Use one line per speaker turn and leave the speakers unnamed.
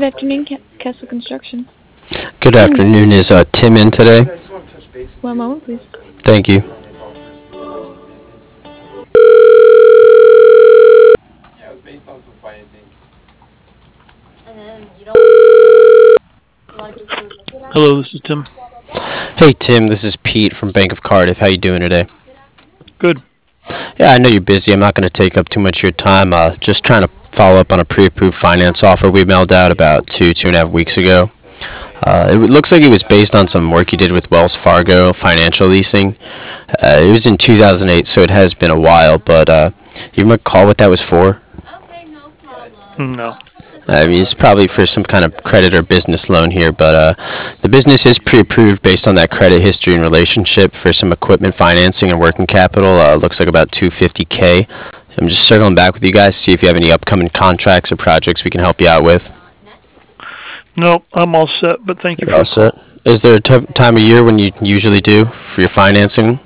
Good afternoon, Castle Construction.
Good afternoon. Is Tim in today?
One moment, please.
Thank you.
Hello, this is Tim.
Hey Tim, this is Pete from Bank of Cardiff. How you doing today?
Good.
Yeah, I know you're busy. I'm not going to take up too much of your time. Just trying to follow up on a pre-approved finance offer we mailed out about 2.5 weeks ago. It looks like it was based on some work you did with Wells Fargo Financial Leasing. It was in 2008, so it has been a while, but you recall what that was for?
No.
I mean, it's probably for some kind of credit or business loan here, but the business is pre-approved based on that credit history and relationship for some equipment financing and working capital. Looks like about 250K. I'm just circling back with you guys to see if you have any upcoming contracts or projects we can help you out with.
No, I'm all set, but thank you
You're
for
all
the call.
set. Is there a time of year when you usually do for your financing?